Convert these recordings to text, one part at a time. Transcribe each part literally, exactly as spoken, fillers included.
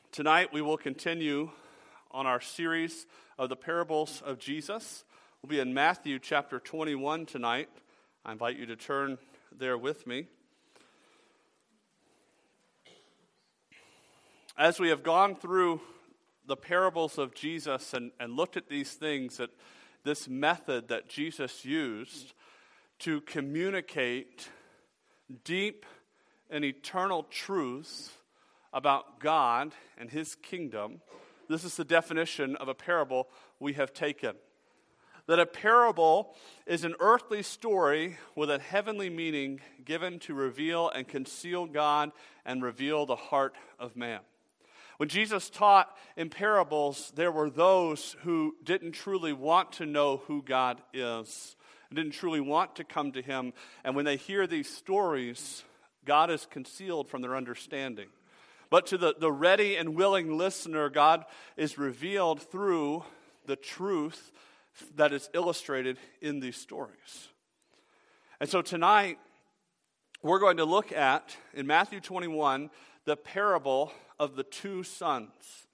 Tonight we will continue on our series of the parables of Jesus. We'll be in Matthew chapter twenty-one tonight. I invite you to turn there with me. As we have gone through the parables of Jesus and, and looked at these things, that this method that Jesus used to communicate deep and eternal truths about God and His kingdom, this is the definition of a parable we have taken. That a parable is an earthly story with a heavenly meaning given to reveal and conceal God and reveal the heart of man. When Jesus taught in parables, there were those who didn't truly want to know who God is, didn't truly want to come to Him. And when they hear these stories, God is concealed from their understanding. But to the, the ready and willing listener, God is revealed through the truth that is illustrated in these stories. And so tonight, we're going to look at, in Matthew twenty-one, the parable of the two sons.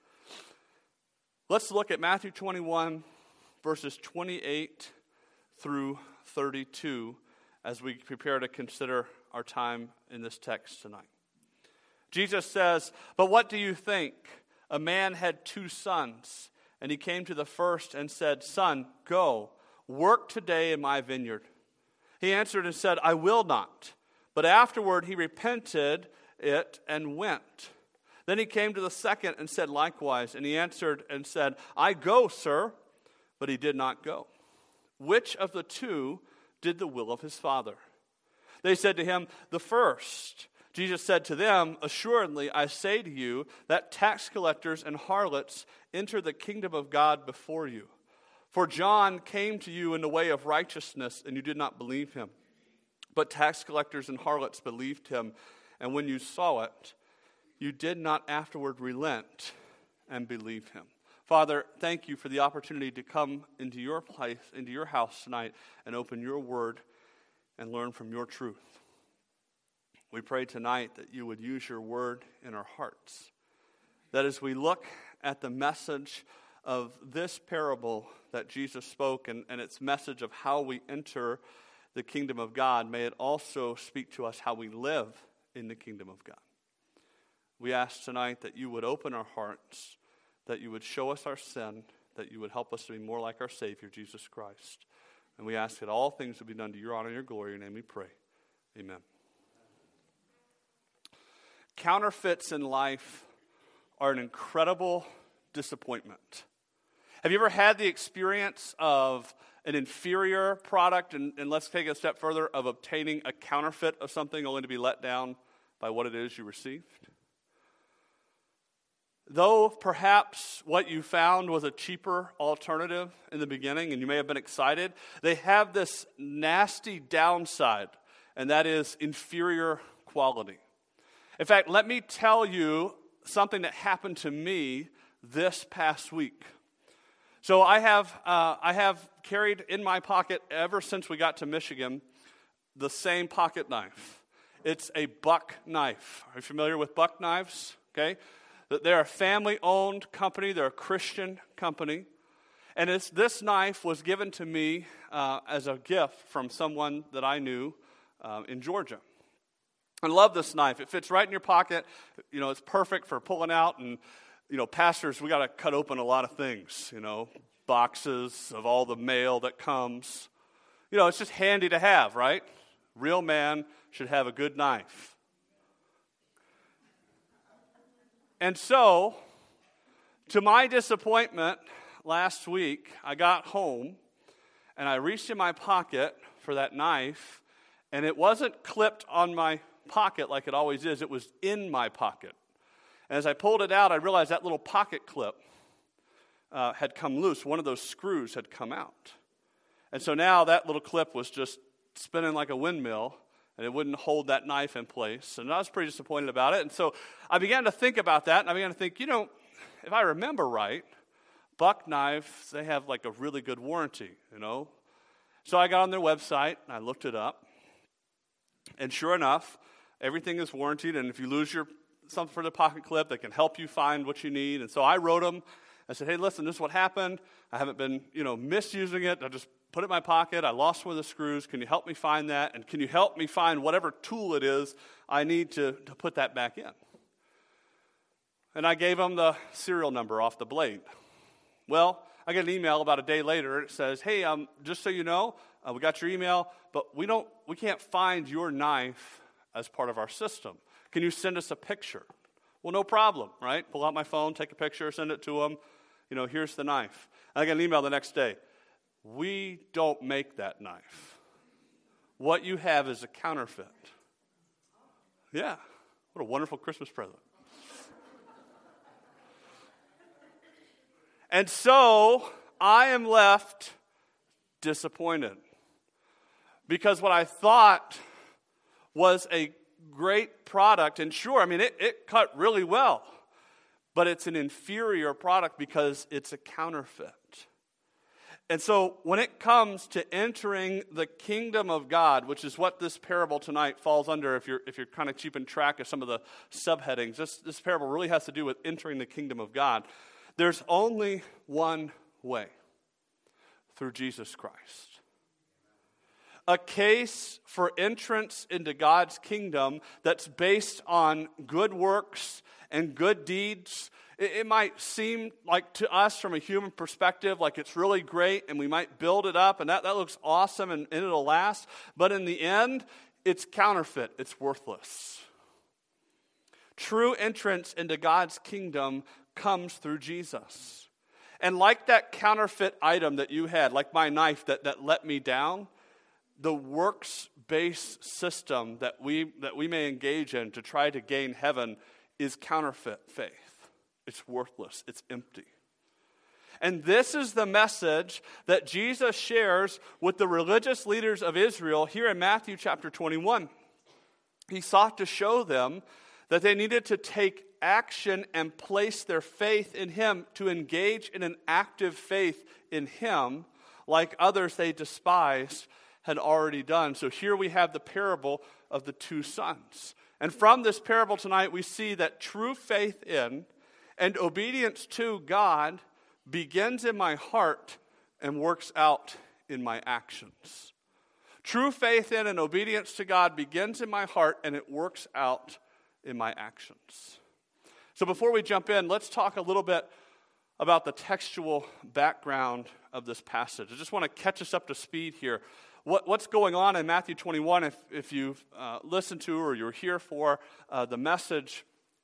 Let's look at Matthew twenty-one, verses twenty-eight through thirty-two, as we prepare to consider our time in this text tonight. Jesus says, "But what do you think? A man had two sons, and he came to the first and said, 'Son, go, work today in my vineyard.' He answered and said, 'I will not.' But afterward he repented it and went. Then he came to the second and said likewise, and he answered and said, 'I go, sir.' But he did not go. Which of the two did the will of his father?" They said to him, "The first." Jesus said to them, "Assuredly, I say to you that tax collectors and harlots enter the kingdom of God before you. For John came to you in the way of righteousness, and you did not believe him. But tax collectors and harlots believed him, and when you saw it, you did not afterward relent and believe him." Father, thank you for the opportunity to come into your place, into your house tonight, and open your word and learn from your truth. We pray tonight that you would use your word in our hearts. That as we look at the message of this parable that Jesus spoke and, and its message of how we enter the kingdom of God, may it also speak to us how we live in the kingdom of God. We ask tonight that you would open our hearts, that you would show us our sin, that you would help us to be more like our Savior, Jesus Christ. And we ask that all things would be done to your honor and your glory. In your name we pray. Amen. Counterfeits in life are an incredible disappointment. Have you ever had the experience of an inferior product, and, and let's take it a step further, of obtaining a counterfeit of something only to be let down by what it is you received? Though perhaps what you found was a cheaper alternative in the beginning, and you may have been excited, they have this nasty downside, and that is inferior quality. In fact, let me tell you something that happened to me this past week. So I have uh, I have carried in my pocket ever since we got to Michigan the same pocket knife. It's a buck knife. Are you familiar with buck knives? Okay, they're a family-owned company. They're a Christian company, and it's, this knife was given to me uh, as a gift from someone that I knew uh, in Georgia. I love this knife. It fits right in your pocket. You know, it's perfect for pulling out. And, you know, pastors, we got to cut open a lot of things, you know, boxes of all the mail that comes. You know, it's just handy to have, right? Real man should have a good knife. And so, to my disappointment, last week, I got home and I reached in my pocket for that knife, and it wasn't clipped on my pocket like it always is. It was in my pocket. And as I pulled it out, I realized that little pocket clip uh, had come loose. One of those screws had come out. And so now that little clip was just spinning like a windmill, and it wouldn't hold that knife in place. And I was pretty disappointed about it. And so I began to think about that, and I began to think, you know, if I remember right, buck knives, they have like a really good warranty, you know. So I got on their website, and I looked it up. And sure enough, everything is warranted, and if you lose your something for the pocket clip that can help you find what you need. And so I wrote them. I said, hey, listen, this is what happened. I haven't been, you know, misusing it. I just put it in my pocket. I lost one of the screws. Can you help me find that? And can you help me find whatever tool it is I need to, to put that back in? And I gave them the serial number off the blade. Well, I get an email about a day later. It says, hey, um, just so you know, uh, we got your email, but we don't, we can't find your knife as part of our system. Can you send us a picture? Well, no problem, right? Pull out my phone, take a picture, send it to them. You know, here's the knife. And I get an email the next day. We don't make that knife. What you have is a counterfeit. Yeah, what a wonderful Christmas present. And so I am left disappointed because what I thought was a great product, and sure, I mean, it, it cut really well, but it's an inferior product because it's a counterfeit. And so when it comes to entering the kingdom of God, which is what this parable tonight falls under, if you're if you're kind of keeping track of some of the subheadings, this, this parable really has to do with entering the kingdom of God. There's only one way, through Jesus Christ. A case for entrance into God's kingdom that's based on good works and good deeds. It, it might seem like to us from a human perspective like it's really great and we might build it up and that, that looks awesome and, and it'll last. But in the end, it's counterfeit. It's worthless. True entrance into God's kingdom comes through Jesus. And like that counterfeit item that you had, like my knife that, that let me down, the works-based system that we that we may engage in to try to gain heaven is counterfeit faith. It's worthless. It's empty. And this is the message that Jesus shares with the religious leaders of Israel here in Matthew chapter twenty-one. He sought to show them that they needed to take action and place their faith in Him, to engage in an active faith in Him like others they despised had already done. So here we have the parable of the two sons. And from this parable tonight, we see that true faith in and obedience to God begins in my heart and works out in my actions. True faith in and obedience to God begins in my heart and it works out in my actions. So before we jump in, let's talk a little bit about the textual background of this passage. I just want to catch us up to speed here. What, what's going on in Matthew twenty-one, if, if you've uh, listened to or you're here for uh, the message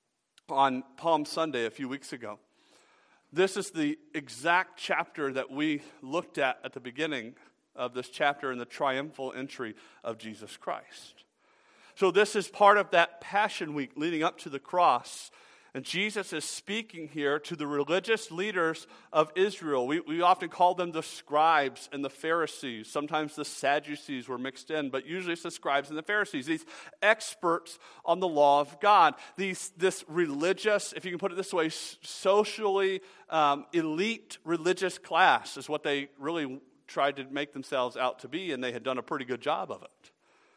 on Palm Sunday a few weeks ago. This is the exact chapter that we looked at at the beginning of this chapter in the triumphal entry of Jesus Christ. So this is part of that Passion Week leading up to the cross. And Jesus is speaking here to the religious leaders of Israel. We, we often call them the scribes and the Pharisees. Sometimes the Sadducees were mixed in, but usually it's the scribes and the Pharisees, these experts on the law of God. These, this religious, if you can put it this way, socially um, elite religious class is what they really tried to make themselves out to be, and they had done a pretty good job of it.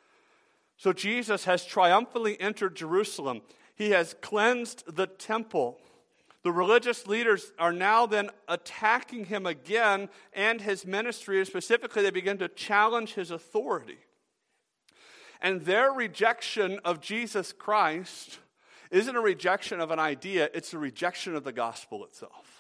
So Jesus has triumphantly entered Jerusalem. He has cleansed the temple. The religious leaders are now then attacking him again and his ministry. And specifically, they begin to challenge his authority. And their rejection of Jesus Christ isn't a rejection of an idea, it's a rejection of the gospel itself.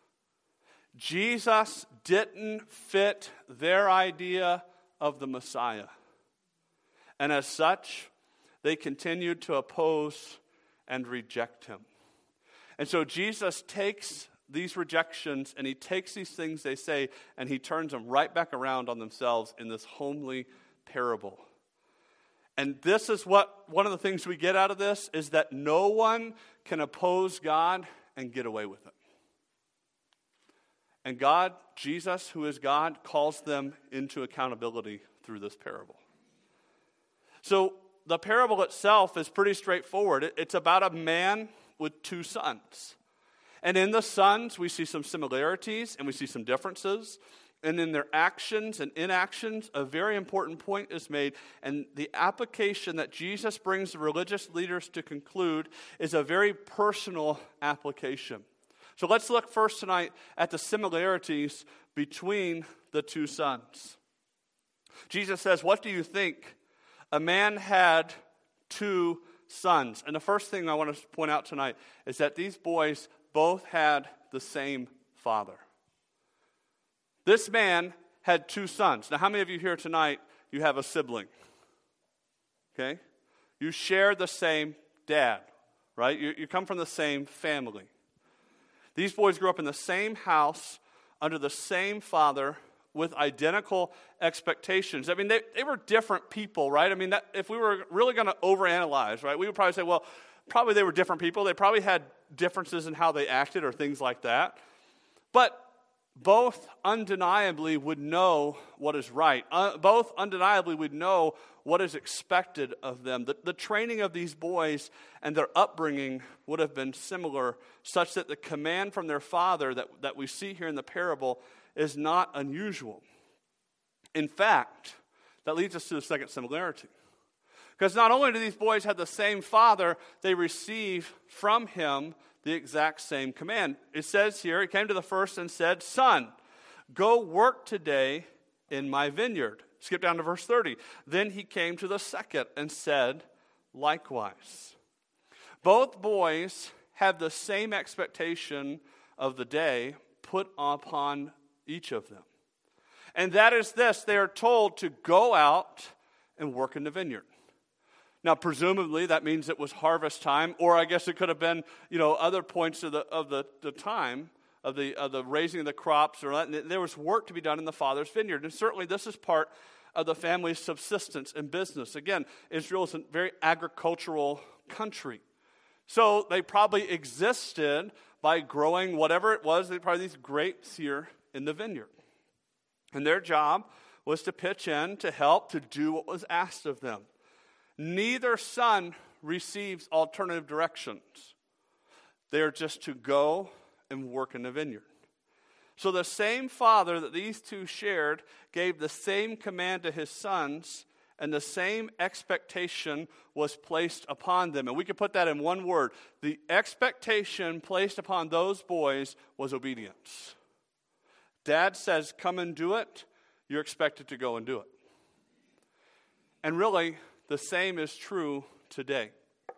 Jesus didn't fit their idea of the Messiah. And as such, they continued to oppose and reject him. And so Jesus takes these rejections and he takes these things they say and he turns them right back around on themselves in this homely parable. And this is what, one of the things we get out of this is that no one can oppose God and get away with it. And God, Jesus, who is God, calls them into accountability through this parable. So the parable itself is pretty straightforward. It's about a man with two sons. And in the sons, we see some similarities and we see some differences. and in their actions and inactions, a very important point is made. And the application that Jesus brings the religious leaders to conclude is a very personal application. So let's look first tonight at the similarities between the two sons. Jesus says, what do you think? A man had two sons. And the first thing I want to point out tonight is that these boys both had the same father. This man had two sons. Now, how many of you here tonight, you have a sibling? Okay? You share the same dad, right? You, you come from the same family. These boys grew up in the same house, under the same father, with identical expectations. I mean, they, they were different people, right? I mean, that, if we were really going to overanalyze, right, we would probably say, well, probably they were different people. They probably had differences in how they acted or things like that. But both undeniably would know what is right. Uh, both undeniably would know what is expected of them. The, the training of these boys and their upbringing would have been similar, such that the command from their father that, that we see here in the parable is not unusual. In fact, that leads us to the second similarity. Because not only do these boys have the same father, they receive from him the exact same command. It says here, he came to the first and said, "Son, go work today in my vineyard." Skip down to verse thirty. Then he came to the second and said, likewise. Both boys have the same expectation of the day put upon each of them. And that is this: they are told to go out and work in the vineyard. Now, presumably, that means it was harvest time, or I guess it could have been, you know, other points of the of the, the time of the of the raising of the crops, or that. There was work to be done in the father's vineyard, and certainly this is part of the family's subsistence and business. Again, Israel is a very agricultural country, so they probably existed by growing whatever it was. They probably these grapes here in the vineyard, and their job was to pitch in to help to do what was asked of them. Neither son receives alternative directions. They are just to go and work in the vineyard. So the same father that these two shared gave the same command to his sons, and the same expectation was placed upon them. And we could put that in one word. The expectation placed upon those boys was obedience. Dad says, come and do it. You're expected to go and do it. And really, the same is true today.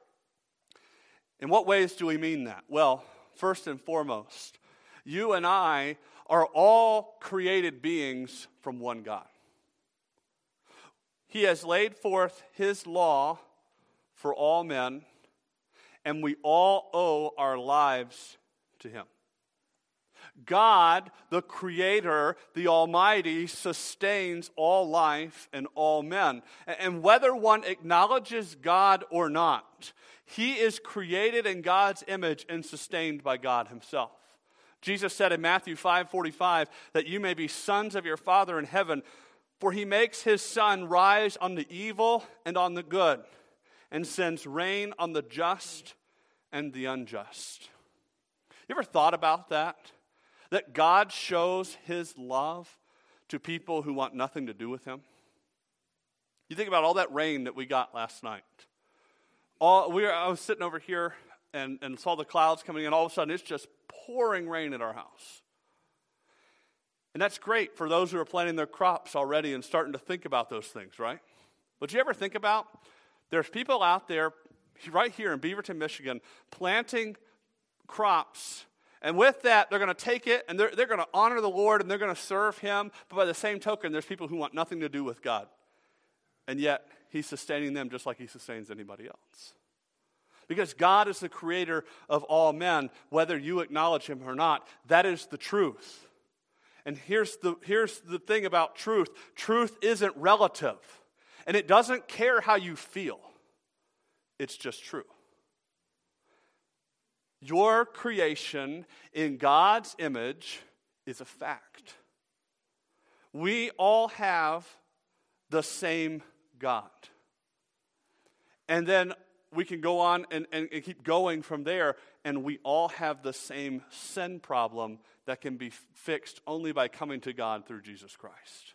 In what ways do we mean that? Well, first and foremost, you and I are all created beings from one God. He has laid forth his law for all men, and we all owe our lives to him. God, the Creator, the Almighty, sustains all life and all men. And whether one acknowledges God or not, he is created in God's image and sustained by God himself. Jesus said in Matthew five forty-five that you may be sons of your Father in heaven, for he makes his sun rise on the evil and on the good, and sends rain on the just and the unjust. You ever thought about that? That God shows his love to people who want nothing to do with him? You think about all that rain that we got last night. All, we were, I was sitting over here and, and saw the clouds coming in. All of a sudden, it's just pouring rain at our house. And that's great for those who are planting their crops already and starting to think about those things, right? But you ever think about, there's people out there right here in Beaverton, Michigan, planting crops. And with that, they're going to take it, and they're, they're going to honor the Lord, and they're going to serve him. But by the same token, there's people who want nothing to do with God. And yet, he's sustaining them just like he sustains anybody else. Because God is the creator of all men, whether you acknowledge him or not. That is the truth. And here's the, here's the thing about truth. Truth isn't relative. And it doesn't care how you feel. It's just true. Your creation in God's image is a fact. We all have the same God. And then we can go on and, and, and keep going from there, and we all have the same sin problem that can be fixed only by coming to God through Jesus Christ.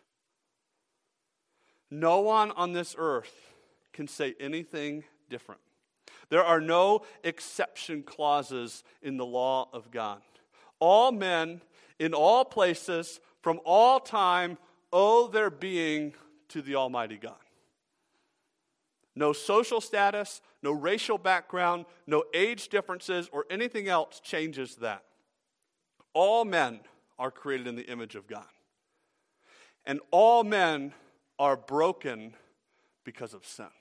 No one on this earth can say anything different. There are no exception clauses in the law of God. All men in all places from all time owe their being to the Almighty God. No social status, no racial background, no age differences, or anything else changes that. All men are created in the image of God. And all men are broken because of sin.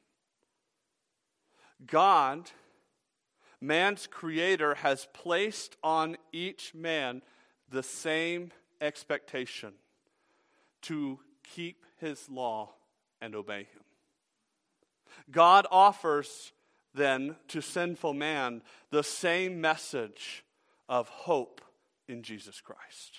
God, man's creator, has placed on each man the same expectation to keep his law and obey him. God offers then to sinful man the same message of hope in Jesus Christ.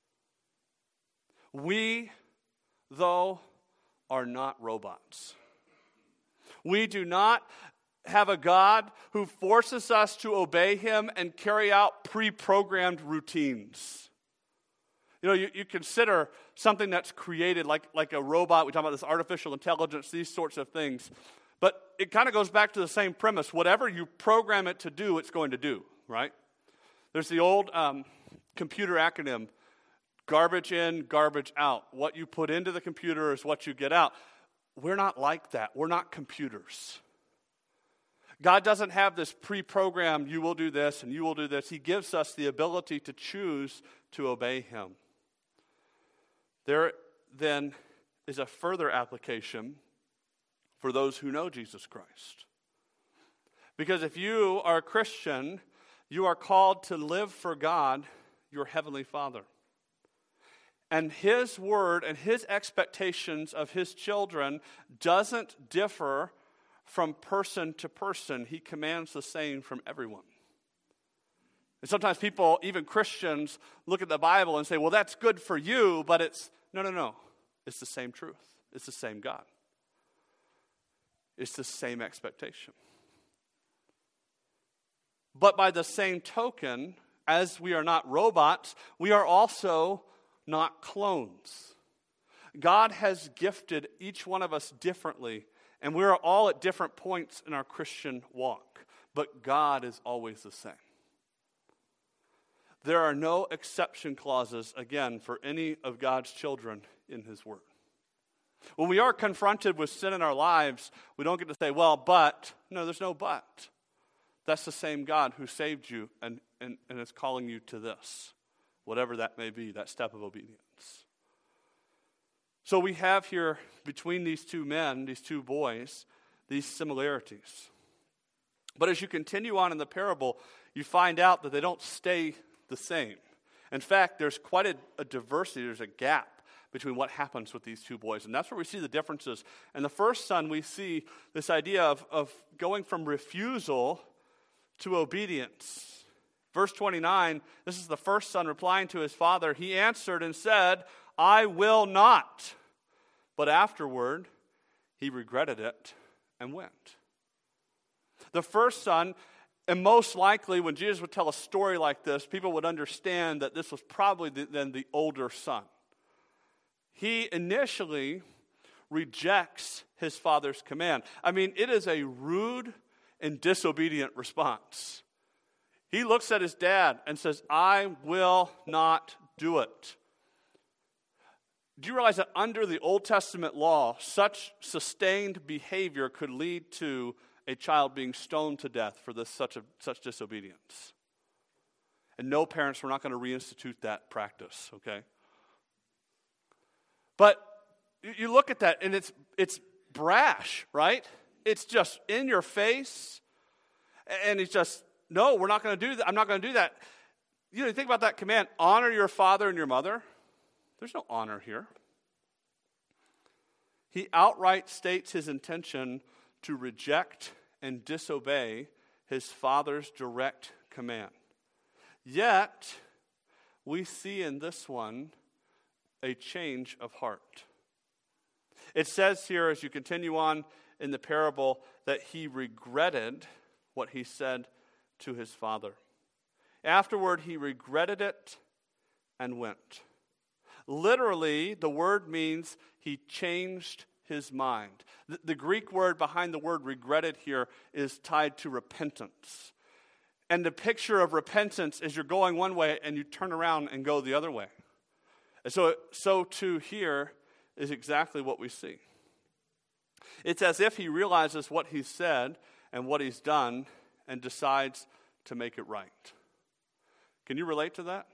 We, though, are not robots. We do not have a God who forces us to obey him and carry out pre-programmed routines. You know, you, you consider something that's created like, like a robot. We talk about this artificial intelligence, these sorts of things. But it kind of goes back to the same premise. Whatever you program it to do, it's going to do, right? There's the old um, computer acronym, garbage in, garbage out. What you put into the computer is what you get out. We're not like that. We're not computers. God doesn't have this pre-programmed, you will do this and you will do this. He gives us the ability to choose to obey him. There then is a further application for those who know Jesus Christ. Because if you are a Christian, you are called to live for God, your heavenly Father. And his word and his expectations of his children doesn't differ from person to person. He commands the same from everyone. And sometimes people, even Christians, look at the Bible and say, well, that's good for you, but it's, no, no, no. It's the same truth. It's the same God. It's the same expectation. But by the same token, as we are not robots, we are also not clones. God has gifted each one of us differently, and we are all at different points in our Christian walk. But God is always the same. There are no exception clauses, again, for any of God's children in his word. When we are confronted with sin in our lives, we don't get to say, well, but. No, there's no but. That's the same God who saved you and, and, and is calling you to this, whatever that may be, that step of obedience. So we have here, between these two men, these two boys, these similarities. But as you continue on in the parable, you find out that they don't stay the same. In fact, there's quite a, a diversity, there's a gap between what happens with these two boys. And that's where we see the differences. In the first son, we see this idea of, of going from refusal to obedience. Verse twenty-nine, this is the first son replying to his father. He answered and said, I will not. But afterward, he regretted it and went. The first son, and most likely when Jesus would tell a story like this, people would understand that this was probably the, then the older son. He initially rejects his father's command. I mean, it is a rude and disobedient response. He looks at his dad and says, I will not do it. Do you realize that under the Old Testament law, such sustained behavior could lead to a child being stoned to death for this such a, such disobedience? And no, parents, we're not going to reinstitute that practice, okay? But you look at that, and it's it's brash, right? It's just in your face, and it's just, no, we're not going to do that. I'm not going to do that. You know, you think about that command, honor your father and your mother. There's no honor here. He outright states his intention to reject and disobey his father's direct command. Yet, we see in this one a change of heart. It says here, as you continue on in the parable that he regretted what he said to his father. Afterward, he regretted it and went. Literally, the word means he changed his mind. The, the Greek word behind the word regretted here is tied to repentance. And the picture of repentance is you're going one way and you turn around and go the other way. And so, so too here is exactly what we see. It's as if he realizes what he said and what he's done and decides to make it right. Can you relate to that?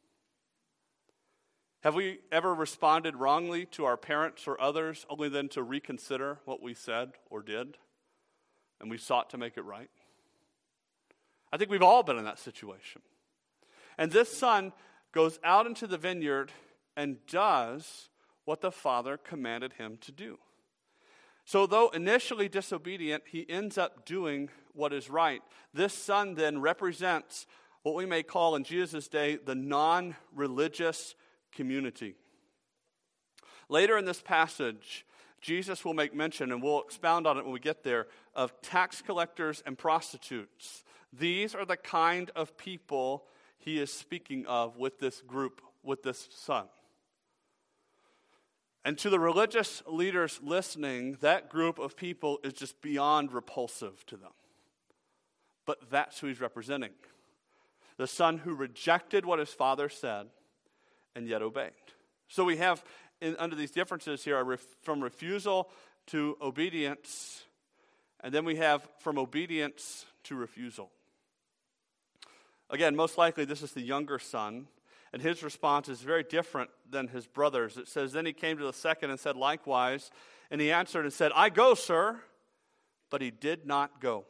Have we ever responded wrongly to our parents or others only then to reconsider what we said or did, and we sought to make it right? I think we've all been in that situation. And this son goes out into the vineyard and does what the father commanded him to do. So though initially disobedient, he ends up doing what is right. This son then represents what we may call in Jesus' day the non-religious community. Later in this passage, Jesus will make mention, and we'll expound on it when we get there, of tax collectors and prostitutes. These are the kind of people he is speaking of with this group, with this son. And to the religious leaders listening, that group of people is just beyond repulsive to them. But that's who he's representing. The son who rejected what his father said and yet obeyed. So we have, in, under these differences here, ref, from refusal to obedience, and then we have from obedience to refusal. Again, most likely this is the younger son, and his response is very different than his brothers. It says, then he came to the second and said likewise, and he answered and said, I go, sir, but he did not go.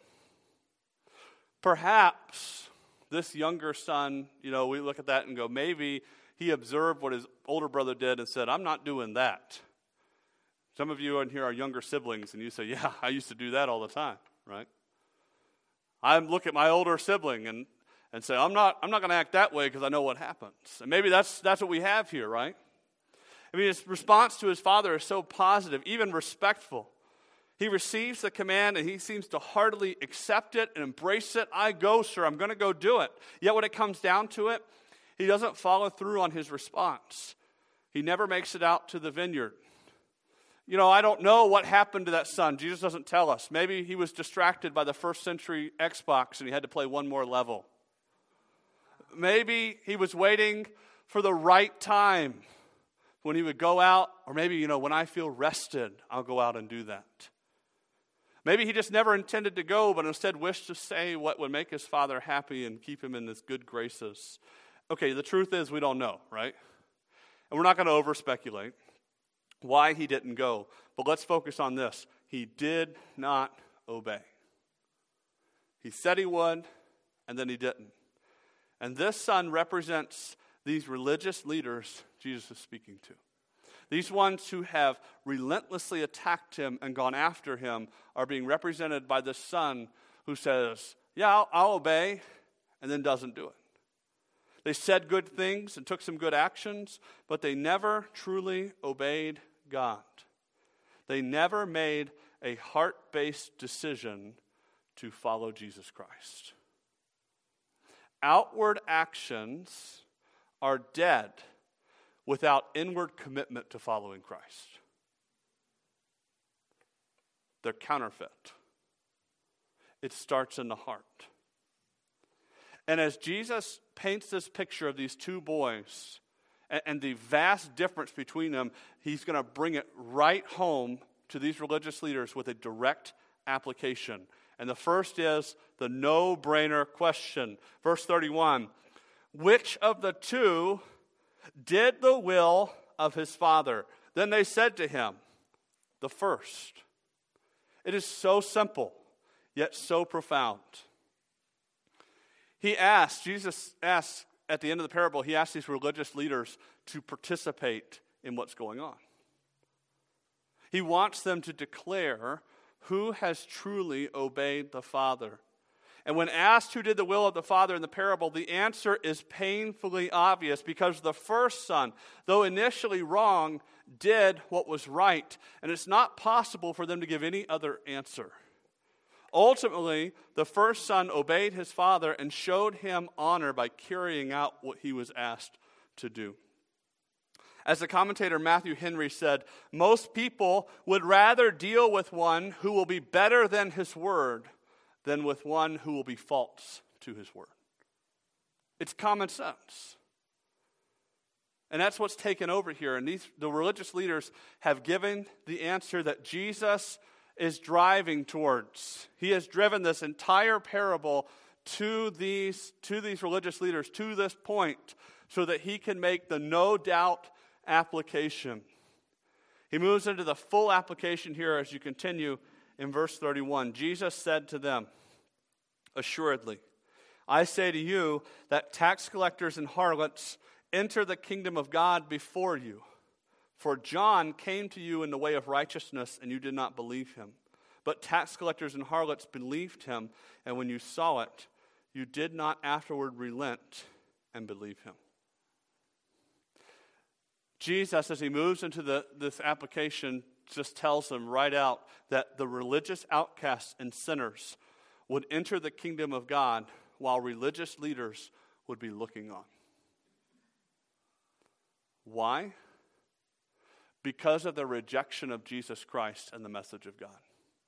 Perhaps this younger son, you know, we look at that and go, maybe he observed what his older brother did and said, I'm not doing that. Some of you in here are younger siblings, and you say, yeah, I used to do that all the time, right? I look at my older sibling and, and say, I'm not I'm not going to act that way because I know what happens. And maybe that's that's what we have here, right? I mean, his response to his father is so positive, even respectful. He receives the command, and he seems to heartily accept it and embrace it. I go, sir, I'm going to go do it. Yet when it comes down to it, he doesn't follow through on his response. He never makes it out to the vineyard. You know, I don't know what happened to that son. Jesus doesn't tell us. Maybe he was distracted by the first century Xbox and he had to play one more level. Maybe he was waiting for the right time when he would go out, or maybe, you know, when I feel rested, I'll go out and do that. Maybe he just never intended to go, but instead wished to say what would make his father happy and keep him in his good graces. Okay, the truth is we don't know, right? And we're not going to over-speculate why he didn't go. But let's focus on this. He did not obey. He said he would, and then he didn't. And this son represents these religious leaders Jesus is speaking to. These ones who have relentlessly attacked him and gone after him are being represented by this son who says, yeah, I'll, I'll obey, and then doesn't do it. They said good things and took some good actions, but they never truly obeyed God. They never made a heart-based decision to follow Jesus Christ. Outward actions are dead without inward commitment to following Christ. They're counterfeit. It starts in the heart. And as Jesus paints this picture of these two boys and, and the vast difference between them, he's going to bring it right home to these religious leaders with a direct application. And the first is the no-brainer question. Verse thirty-one, which of the two did the will of his father? Then they said to him, the first. It is so simple, yet so profound. He asked, Jesus asked at the end of the parable, he asked these religious leaders to participate in what's going on. He wants them to declare who has truly obeyed the Father. And when asked who did the will of the Father in the parable, the answer is painfully obvious, because the first son, though initially wrong, did what was right. And it's not possible for them to give any other answer. Ultimately, the first son obeyed his father and showed him honor by carrying out what he was asked to do. As the commentator Matthew Henry said, most people would rather deal with one who will be better than his word than with one who will be false to his word. It's common sense. And that's what's taken over here. And these, the religious leaders have given the answer that Jesus is driving towards. He has driven this entire parable to these, to these religious leaders, to this point, so that he can make the no doubt application. He moves into the full application here as you continue in verse thirty-one. Jesus said to them, assuredly, I say to you that tax collectors and harlots enter the kingdom of God before you. For John came to you in the way of righteousness, and you did not believe him. But tax collectors and harlots believed him, and when you saw it, you did not afterward relent and believe him. Jesus, as he moves into the, this application, just tells them right out that the religious outcasts and sinners would enter the kingdom of God while religious leaders would be looking on. Why? Because of their rejection of Jesus Christ and the message of God.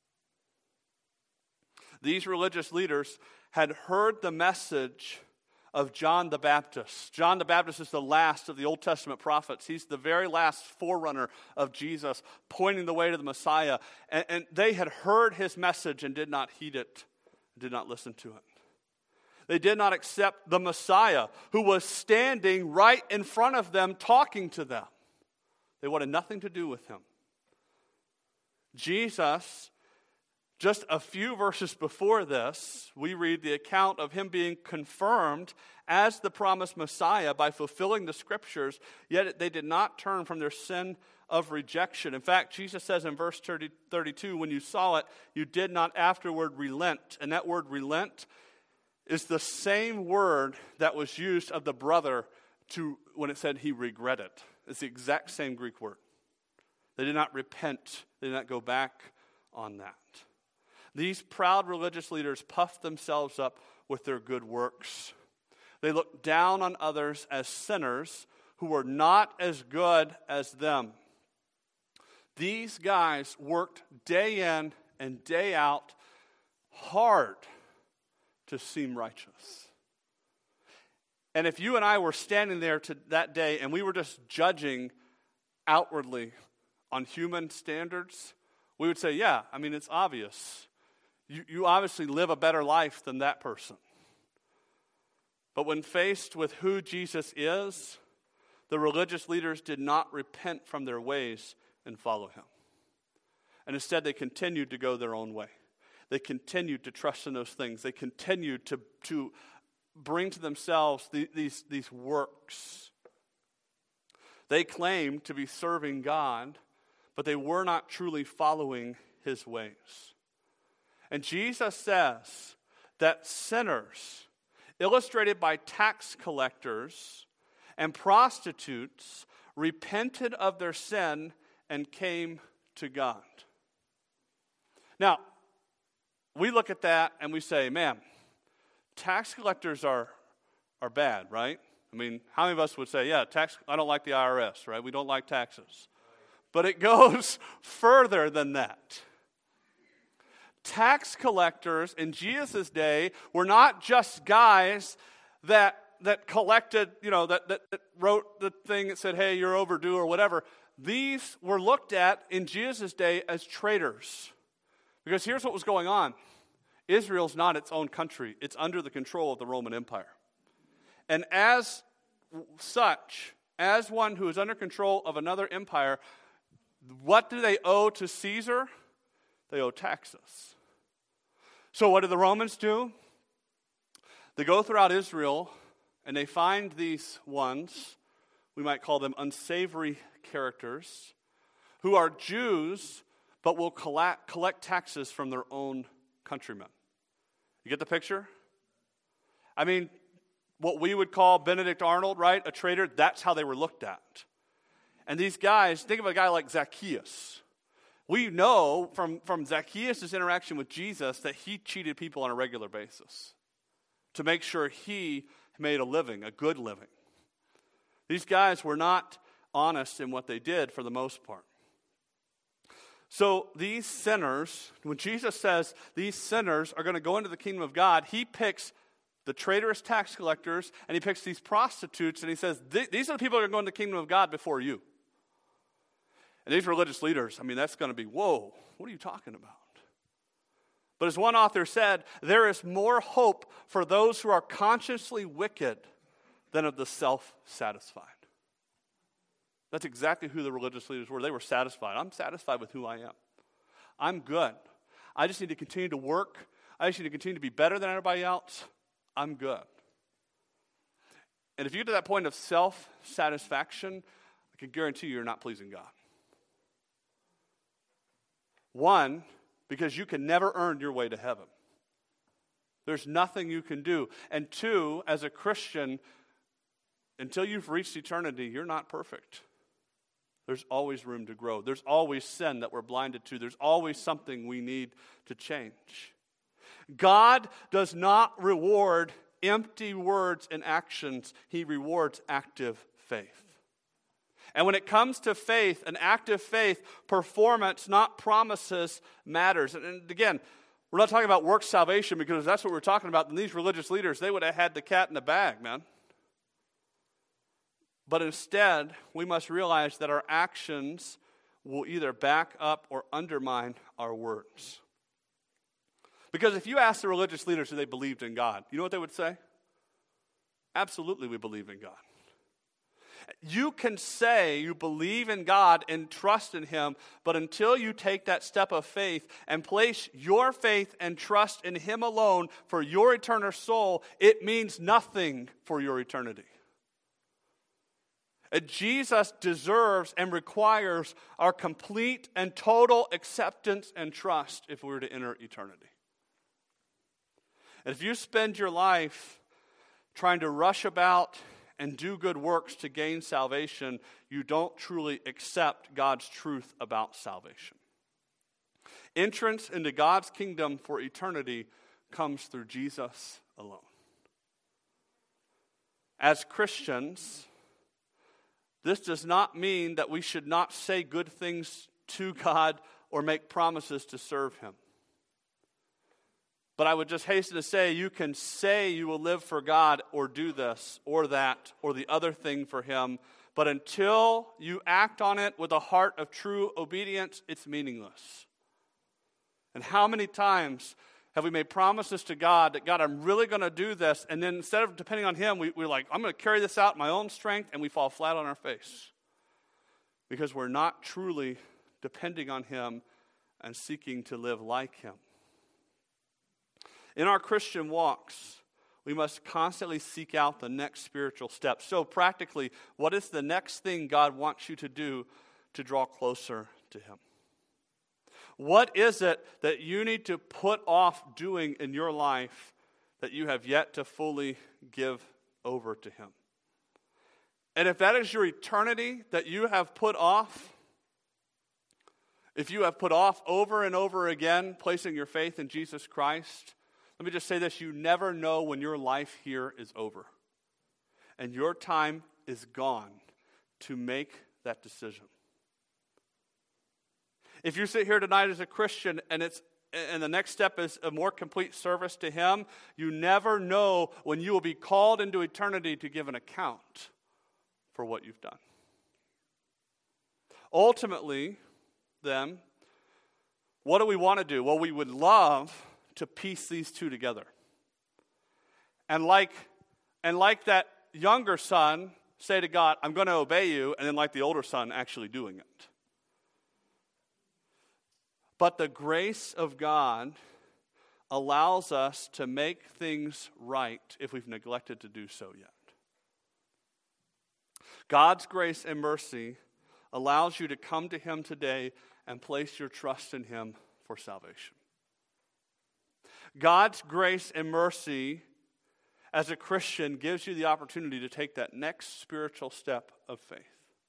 These religious leaders had heard the message of John the Baptist. John the Baptist is the last of the Old Testament prophets. He's the very last forerunner of Jesus, pointing the way to the Messiah. And, and they had heard his message and did not heed it, did not listen to it. They did not accept the Messiah, who was standing right in front of them, talking to them. They wanted nothing to do with him. Jesus, just a few verses before this, we read the account of him being confirmed as the promised Messiah by fulfilling the scriptures, yet they did not turn from their sin of rejection. In fact, Jesus says in verse thirty, thirty-two, when you saw it, you did not afterward relent. And that word relent is the same word that was used of the brother to when it said he regretted. It's the exact same Greek word. They did not repent. They did not go back on that. These proud religious leaders puffed themselves up with their good works. They looked down on others as sinners who were not as good as them. These guys worked day in and day out hard to seem righteous. And if you and I were standing there to that day and we were just judging outwardly on human standards, we would say, yeah, I mean, it's obvious. You, you obviously live a better life than that person. But when faced with who Jesus is, the religious leaders did not repent from their ways and follow him. And instead, they continued to go their own way. They continued to trust in those things. They continued to, to bring to themselves the, these, these works. They claimed to be serving God, but they were not truly following his ways. And Jesus says that sinners, illustrated by tax collectors and prostitutes, repented of their sin and came to God. Now, we look at that and we say, man, tax collectors are, are bad, right? I mean, how many of us would say, yeah, tax, I don't like the I R S, right? We don't like taxes. But it goes further than that. Tax collectors in Jesus' day were not just guys that that collected, you know, that, that, that wrote the thing that said, hey, you're overdue or whatever. These were looked at in Jesus' day as traitors. Because here's what was going on. Israel's not its own country. It's under the control of the Roman Empire. And as such, as one who is under control of another empire, what do they owe to Caesar? They owe taxes. So what do the Romans do? They go throughout Israel and they find these ones, we might call them unsavory characters, who are Jews but will collect, collect taxes from their own countrymen. You get the picture? I mean, what we would call Benedict Arnold, right? A traitor, that's how they were looked at. And these guys, think of a guy like Zacchaeus. We know from, from Zacchaeus' interaction with Jesus that he cheated people on a regular basis to make sure he made a living, a good living. These guys were not honest in what they did for the most part. So these sinners, when Jesus says these sinners are going to go into the kingdom of God, he picks the traitorous tax collectors and he picks these prostitutes and he says, these are the people that are going to the kingdom of God before you. And these religious leaders, I mean, that's going to be, whoa, what are you talking about? But as one author said, there is more hope for those who are consciously wicked than of the self-satisfied. That's exactly who the religious leaders were. They were satisfied. I'm satisfied with who I am. I'm good. I just need to continue to work. I just need to continue to be better than everybody else. I'm good. And if you get to that point of self-satisfaction, I can guarantee you you're not pleasing God. One, because you can never earn your way to heaven. There's nothing you can do. And two, as a Christian, until you've reached eternity, you're not perfect. There's always room to grow. There's always sin that we're blinded to. There's always something we need to change. God does not reward empty words and actions. He rewards active faith. And when it comes to faith, an active faith, performance, not promises, matters. And, and again, we're not talking about works salvation because that's what we're talking about. And these religious leaders, they would have had the cat in the bag, man. But instead, we must realize that our actions will either back up or undermine our words. Because if you ask the religious leaders if they believed in God, you know what they would say? Absolutely, we believe in God. You can say you believe in God and trust in Him, but until you take that step of faith and place your faith and trust in Him alone for your eternal soul, it means nothing for your eternity. And Jesus deserves and requires our complete and total acceptance and trust if we were to enter eternity. And if you spend your life trying to rush about and do good works to gain salvation, you don't truly accept God's truth about salvation. Entrance into God's kingdom for eternity comes through Jesus alone. As Christians, this does not mean that we should not say good things to God or make promises to serve Him. But I would just hasten to say, you can say you will live for God or do this or that or the other thing for Him, but until you act on it with a heart of true obedience, it's meaningless. And how many times have we made promises to God that, God, I'm really going to do this, and then instead of depending on Him, we, we're like, I'm going to carry this out in my own strength, and we fall flat on our face because we're not truly depending on Him and seeking to live like Him. In our Christian walks, we must constantly seek out the next spiritual step. So practically, what is the next thing God wants you to do to draw closer to Him? What is it that you need to put off doing in your life that you have yet to fully give over to Him? And if that is your eternity that you have put off, if you have put off over and over again placing your faith in Jesus Christ, let me just say this, you never know when your life here is over. And your time is gone to make that decision. If you sit here tonight as a Christian and it's and the next step is a more complete service to Him, you never know when you will be called into eternity to give an account for what you've done. Ultimately, then, what do we want to do? Well, we would love to piece these two together. And like, and like that younger son, say to God, I'm going to obey you, and then like the older son, actually doing it. But the grace of God allows us to make things right if we've neglected to do so yet. God's grace and mercy allows you to come to Him today and place your trust in Him for salvation. God's grace and mercy as a Christian gives you the opportunity to take that next spiritual step of faith.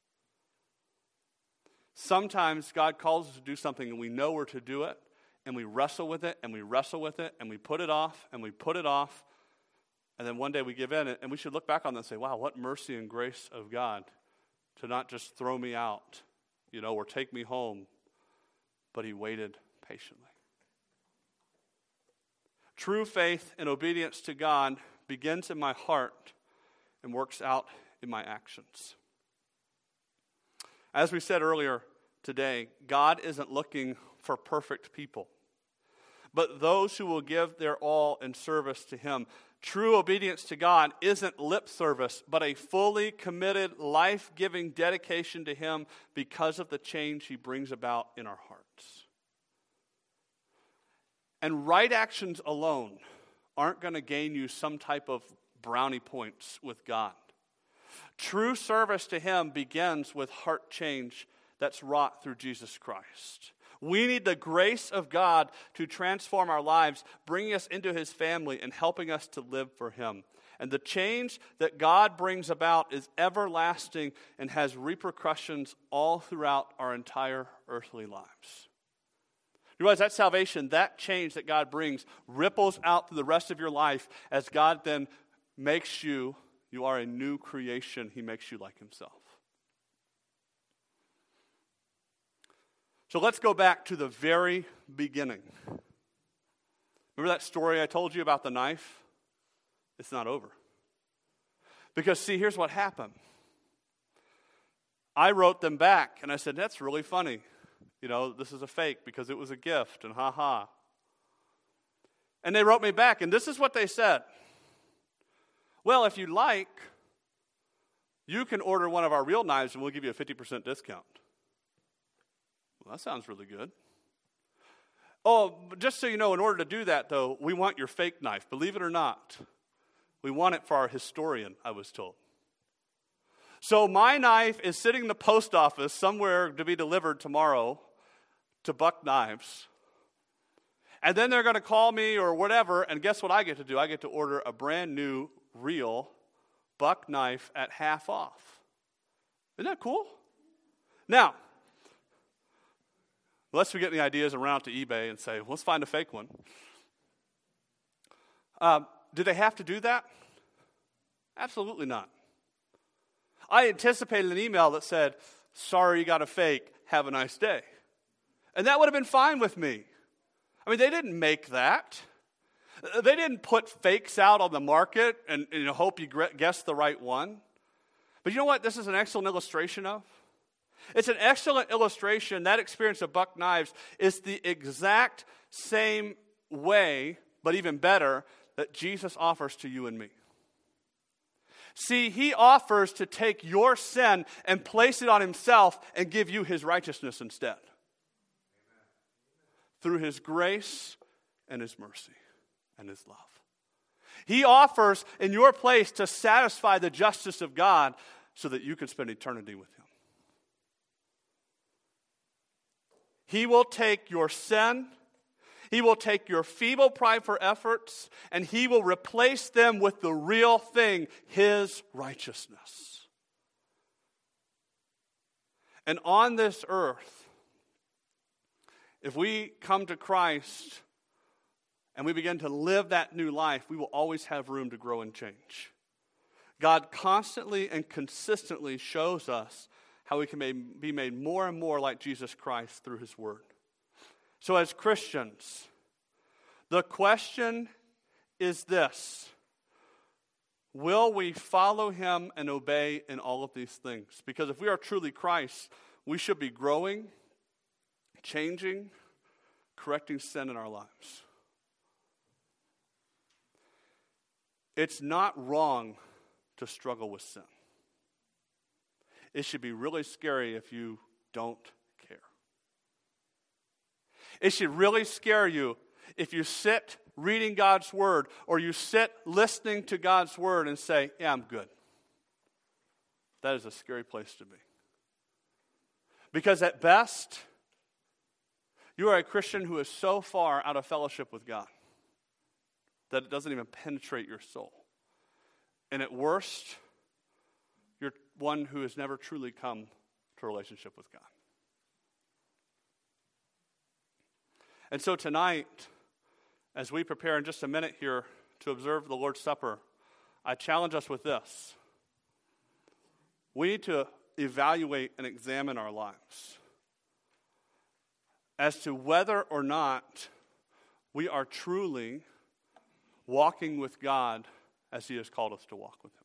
Sometimes God calls us to do something and we know we're to do it, and we wrestle with it, and we wrestle with it, and we put it off, and we put it off, and then one day we give in, and we should look back on that and say, wow, what mercy and grace of God to not just throw me out, you know, or take me home, but he waited patiently. True faith and obedience to God begins in my heart and works out in my actions. As we said earlier today, God isn't looking for perfect people, but those who will give their all in service to him. True obedience to God isn't lip service, but a fully committed, life-giving dedication to him because of the change he brings about in our hearts. And right actions alone aren't going to gain you some type of brownie points with God. True service to him begins with heart change that's wrought through Jesus Christ. We need the grace of God to transform our lives, bringing us into his family and helping us to live for him. And the change that God brings about is everlasting and has repercussions all throughout our entire earthly lives. You realize that salvation, that change that God brings, ripples out through the rest of your life as God then makes you, you are a new creation. He makes you like himself. So let's go back to the very beginning. Remember that story I told you about the knife? It's not over. Because see, here's what happened. I wrote them back and I said, that's really funny. You know, this is a fake because it was a gift and ha ha. And they wrote me back and this is what they said. Well, if you like, you can order one of our real knives and we'll give you a fifty percent discount. Well, that sounds really good. Oh, just so you know, in order to do that, though, we want your fake knife. Believe it or not, we want it for our historian, I was told. So my knife is sitting in the post office somewhere to be delivered tomorrow to Buck Knives. And then they're going to call me or whatever, and guess what I get to do? I get to order a brand new, real Buck knife at half off. Isn't that cool? Now, unless we get any ideas and run out to eBay and say, let's find a fake one. Um, did they have to do that? Absolutely not. I anticipated an email that said, sorry you got a fake, have a nice day. And that would have been fine with me. I mean, they didn't make that. They didn't put fakes out on the market and, and hope you guess the right one. But you know what this is an excellent illustration of? It's an excellent illustration. That experience of Buck Knives is the exact same way, but even better, that Jesus offers to you and me. See, he offers to take your sin and place it on himself and give you his righteousness instead. Through his grace and his mercy and his love. He offers in your place to satisfy the justice of God so that you can spend eternity with him. He will take your sin, he will take your feeble, prideful efforts, and he will replace them with the real thing, his righteousness. And on this earth, if we come to Christ and we begin to live that new life, we will always have room to grow and change. God constantly and consistently shows us how we can be made more and more like Jesus Christ through his word. So as Christians, the question is this: will we follow him and obey in all of these things? Because if we are truly Christ, we should be growing, changing, correcting sin in our lives. It's not wrong to struggle with sin. It should be really scary if you don't care. It should really scare you if you sit reading God's word or you sit listening to God's word and say, yeah, I'm good. That is a scary place to be. Because at best, you are a Christian who is so far out of fellowship with God. that it doesn't even penetrate your soul. And at worst, you're one who has never truly come to a relationship with God. And so tonight, as we prepare in just a minute here to observe the Lord's Supper, I challenge us with this. We need to evaluate and examine our lives as to whether or not we are truly walking with God as He has called us to walk with Him.